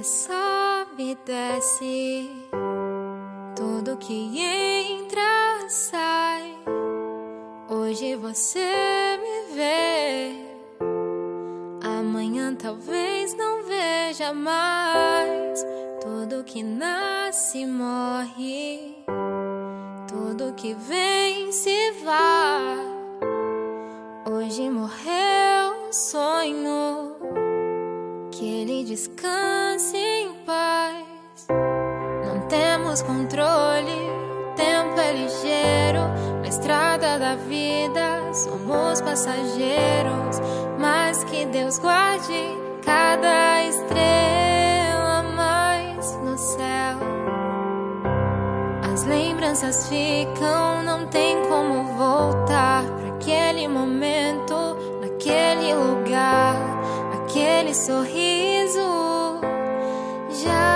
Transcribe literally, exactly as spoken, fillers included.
sobe e desce, tudo que entra sai. Hoje você me vê, amanhã talvez não veja mais. Tudo que nasce morre, tudo que vem se vai. Hoje morreu o sonho, que ele descanse em paz. Não temos controle, o tempo é ligeiro. Na estrada da vida somos passageiros, mas que Deus guarde cada estrela mais no céu. As lembranças ficam, não tem como voltar para aquele momento, naquele lugar, aquele sorriso. Já